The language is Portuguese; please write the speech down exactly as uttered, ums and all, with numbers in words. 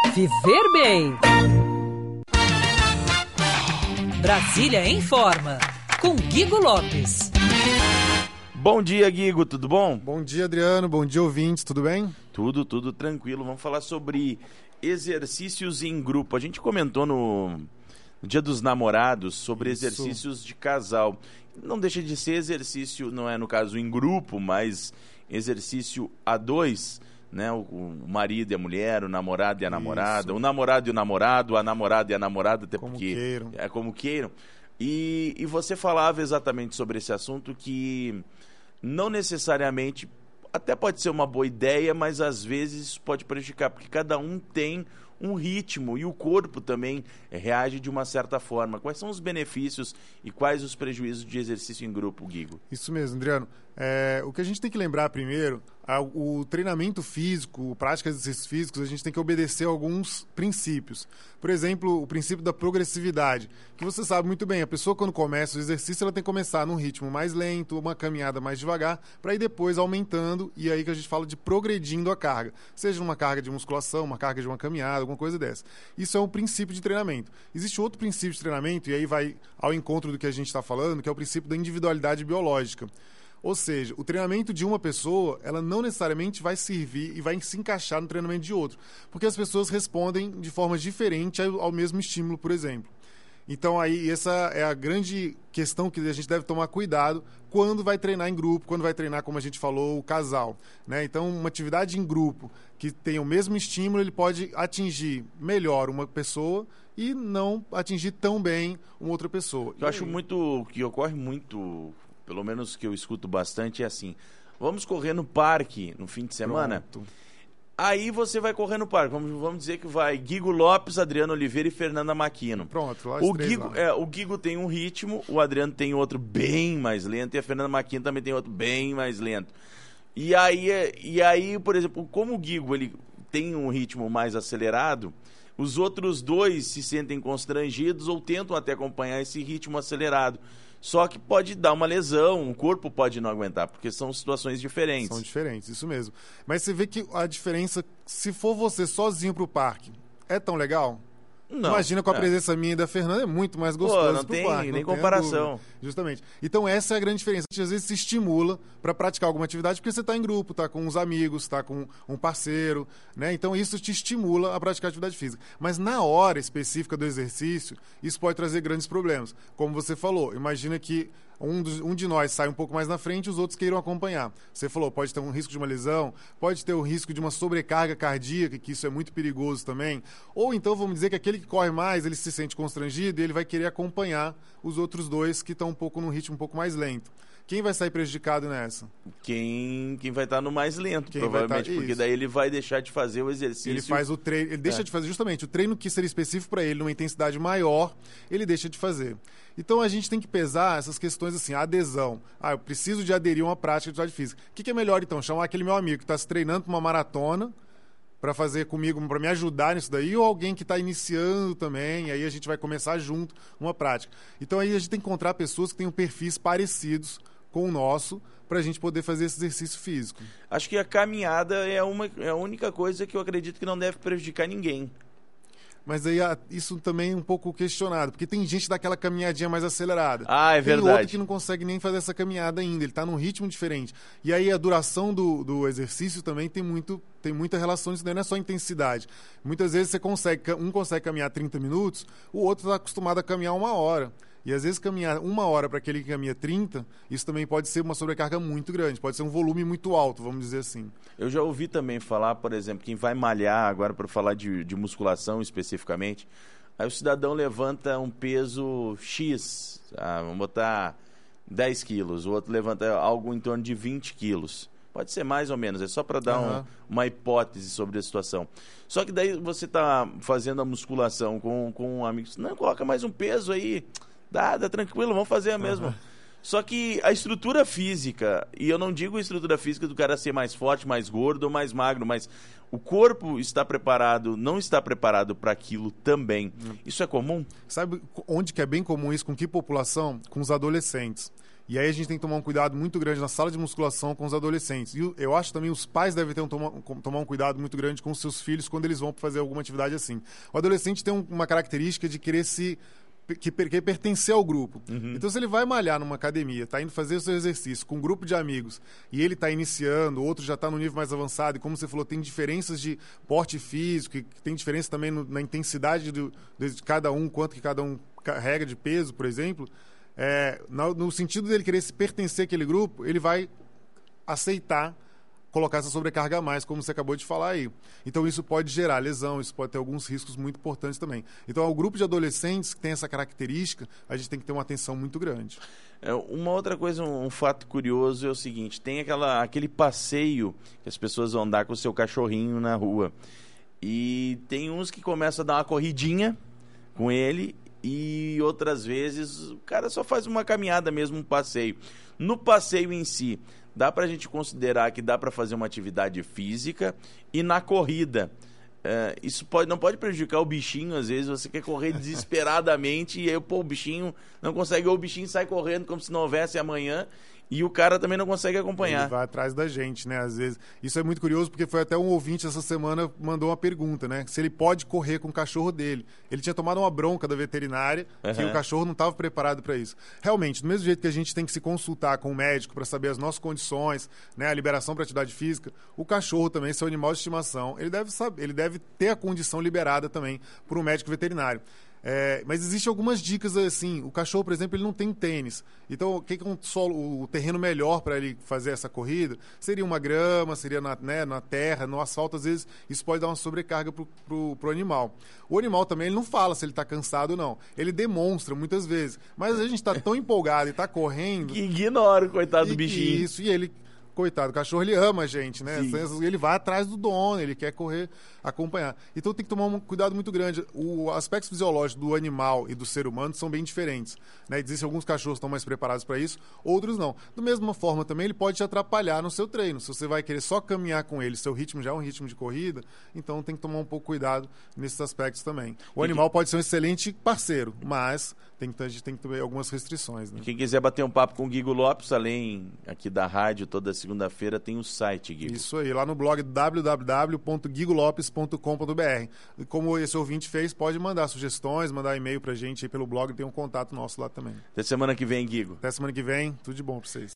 Viver Bem. Brasília em Forma, com Guigo Lopes. Bom dia, Guigo, tudo bom? Bom dia, Adriano, bom dia, ouvintes, tudo bem? Tudo, tudo tranquilo. Vamos falar sobre exercícios em grupo. A gente comentou no, no Dia dos Namorados sobre Isso. exercícios de casal. Não deixa de ser exercício, não é no caso em grupo, mas exercício a dois, né? O, o marido e a mulher, o namorado e a namorada, Isso. o namorado e o namorado, a namorada e a namorada, até como porque queiram. é como queiram. E, e você falava exatamente sobre esse assunto que não necessariamente, até pode ser uma boa ideia, mas às vezes pode prejudicar, porque cada um tem um ritmo e o corpo também reage de uma certa forma. Quais são os benefícios e quais os prejuízos de exercício em grupo, Guigo? Isso mesmo, Adriano. É, o que a gente tem que lembrar primeiro, a, o treinamento físico, prática de exercícios físicos, a gente tem que obedecer a alguns princípios. Por exemplo, o princípio da progressividade, que você sabe muito bem, a pessoa quando começa o exercício, ela tem que começar num ritmo mais lento, uma caminhada mais devagar, para ir depois aumentando, e aí que a gente fala de progredindo a carga. Seja uma carga de musculação, uma carga de uma caminhada, alguma coisa dessa. Isso é um princípio de treinamento. Existe outro princípio de treinamento, e aí vai ao encontro do que a gente está falando, que é o princípio da individualidade biológica. Ou seja, o treinamento de uma pessoa, ela não necessariamente vai servir e vai se encaixar no treinamento de outro, porque as pessoas respondem de forma diferente ao, ao mesmo estímulo, por exemplo. Então, aí, essa é a grande questão que a gente deve tomar cuidado quando vai treinar em grupo, quando vai treinar, como a gente falou, o casal, né? Então, uma atividade em grupo que tenha o mesmo estímulo, ele pode atingir melhor uma pessoa e não atingir tão bem uma outra pessoa. Eu acho muito, que ocorre muito, pelo menos que eu escuto bastante, é assim: vamos correr no parque no fim de semana. Pronto. Aí você vai correr no parque. Vamos, vamos dizer que vai Guigo Lopes, Adriano Oliveira e Fernanda Maquino. Pronto, lá o três Guigo, lá. é, o Guigo tem um ritmo, o Adriano tem outro bem mais lento e a Fernanda Maquino também tem outro bem mais lento. E aí, e aí, por exemplo, como o Guigo ele tem um ritmo mais acelerado, os outros dois se sentem constrangidos ou tentam até acompanhar esse ritmo acelerado. Só que pode dar uma lesão, o corpo pode não aguentar, porque são situações diferentes. São diferentes, isso mesmo. Mas você vê que a diferença, se for você sozinho pro parque, é tão legal? Não, Imagina com a é. presença minha e da Fernanda, é muito mais gostoso Pô, não pro tem parque. nem não comparação. dúvida. Justamente. Então essa é a grande diferença. A gente às vezes se estimula para praticar alguma atividade porque você está em grupo, está com uns amigos, está com um parceiro, né? Então isso te estimula a praticar atividade física. Mas na hora específica do exercício, isso pode trazer grandes problemas. Como você falou, imagina que Um, dos, um de nós sai um pouco mais na frente e os outros queiram acompanhar. Você falou, pode ter um risco de uma lesão, pode ter o risco de uma sobrecarga cardíaca, que isso é muito perigoso também. Ou então vamos dizer que aquele que corre mais, ele se sente constrangido e ele vai querer acompanhar os outros dois que estão um pouco num ritmo um pouco mais lento. Quem vai sair prejudicado nessa? Quem, quem vai estar no mais lento, Quem provavelmente, vai tá, porque daí ele vai deixar de fazer o exercício. Ele faz o treino, ele deixa É. de fazer justamente o treino que seria específico para ele, numa intensidade maior, ele deixa de fazer. Então a gente tem que pesar essas questões assim, a adesão. Ah, eu preciso de aderir a uma prática de atividade física. O que, que é melhor então? Chamar aquele meu amigo que está se treinando para uma maratona para fazer comigo, para me ajudar nisso daí, ou alguém que está iniciando também, e aí a gente vai começar junto uma prática. Então aí a gente tem que encontrar pessoas que tenham perfis parecidos com o nosso, para a gente poder fazer esse exercício físico. Acho que a caminhada é, uma, é a única coisa que eu acredito que não deve prejudicar ninguém. Mas aí a, isso também é um pouco questionado, porque tem gente daquela caminhadinha mais acelerada. Ah, é tem verdade. outro que não consegue nem fazer essa caminhada ainda, ele está num ritmo diferente. E aí a duração do, do exercício também tem, muito, tem muita relação nisso, não é só intensidade. Muitas vezes você consegue, um consegue caminhar trinta minutos, o outro está acostumado a caminhar uma hora. E às vezes caminhar uma hora para aquele que caminha trinta, isso também pode ser uma sobrecarga muito grande, pode ser um volume muito alto, vamos dizer assim. Eu já ouvi também falar, por exemplo, quem vai malhar, agora para falar de, de musculação especificamente, aí o cidadão levanta um peso X, ah, vamos botar dez quilos, o outro levanta algo em torno de vinte quilos. Pode ser mais ou menos, é só para dar Uhum. um, uma hipótese sobre a situação. Só que daí você está fazendo a musculação com, com um amigo, não, coloca mais um peso aí, dá, dá tranquilo, vamos fazer a mesma. Uhum. Só que a estrutura física, e eu não digo a estrutura física do cara ser mais forte, mais gordo ou mais magro, mas o corpo está preparado, não está preparado para aquilo também. Isso é comum? Sabe onde que é bem comum isso? Com que população? Com os adolescentes. E aí a gente tem que tomar um cuidado muito grande na sala de musculação com os adolescentes. E eu acho também os pais devem ter um, tomar, tomar um cuidado muito grande com os seus filhos quando eles vão fazer alguma atividade assim. O adolescente tem um, uma característica de querer se que quer pertencer ao grupo. Uhum. Então, se ele vai malhar numa academia, está indo fazer o seu exercício com um grupo de amigos e ele está iniciando, outro já está no nível mais avançado, e como você falou, tem diferenças de porte físico, e tem diferença também no, na intensidade do, de cada um, quanto que cada um carrega de peso, por exemplo, é, no, no sentido dele querer se pertencer àquele grupo, ele vai aceitar colocar essa sobrecarga a mais, como você acabou de falar aí. Então, isso pode gerar lesão, isso pode ter alguns riscos muito importantes também. Então, ao grupo de adolescentes que tem essa característica, a gente tem que ter uma atenção muito grande. É, uma outra coisa, um, um fato curioso é o seguinte, tem aquela, aquele passeio que as pessoas vão dar com o seu cachorrinho na rua. E tem uns que começam a dar uma corridinha com ele e outras vezes o cara só faz uma caminhada mesmo, um passeio. No passeio em si, dá para a gente considerar que dá para fazer uma atividade física e na corrida. É, isso pode, não pode prejudicar o bichinho, às vezes você quer correr desesperadamente e aí pô, o bichinho não consegue, ou o bichinho sai correndo como se não houvesse amanhã e o cara também não consegue acompanhar. Ele vai atrás da gente, né? Às vezes. Isso é muito curioso porque foi até um ouvinte essa semana mandou uma pergunta, né? Se ele pode correr com o cachorro dele. Ele tinha tomado uma bronca da veterinária uhum. que o cachorro não estava preparado para isso. Realmente, do mesmo jeito que a gente tem que se consultar com o médico para saber as nossas condições, né? A liberação para atividade física, o cachorro também, seu animal de estimação, ele deve saber, ele deve ter a condição liberada também por um médico veterinário. É, mas existem algumas dicas assim. O cachorro, por exemplo, ele não tem tênis. Então, o que é um solo, o terreno melhor para ele fazer essa corrida? Seria uma grama, seria na, né, na terra, no asfalto. Às vezes, isso pode dar uma sobrecarga pro, pro, pro animal. O animal também, ele não fala se ele está cansado ou não. Ele demonstra muitas vezes. Mas a gente está tão empolgado e está correndo... Que ignora o coitado e, do bichinho. Isso, e ele... Coitado, o cachorro, ele ama a gente, né? Sim. Ele vai atrás do dono, ele quer correr, acompanhar. Então tem que tomar um cuidado muito grande. O aspecto fisiológico do animal e do ser humano são bem diferentes, né? Existem alguns cachorros que estão mais preparados para isso, outros não. Da mesma forma também, ele pode te atrapalhar no seu treino. Se você vai querer só caminhar com ele, seu ritmo já é um ritmo de corrida, então tem que tomar um pouco cuidado nesses aspectos também. O animal que... pode ser um excelente parceiro, mas tem que, a gente tem que ter algumas restrições, né? Quem quiser bater um papo com o Guigo Lopes, além aqui da rádio, toda segunda-feira tem o site, Guigo. Isso aí, lá no blog w w w ponto guigo lopes ponto com ponto b r. E como esse ouvinte fez, pode mandar sugestões, mandar e-mail pra gente aí pelo blog, tem um contato nosso lá também. Até semana que vem, Guigo. Até semana que vem, tudo de bom pra vocês.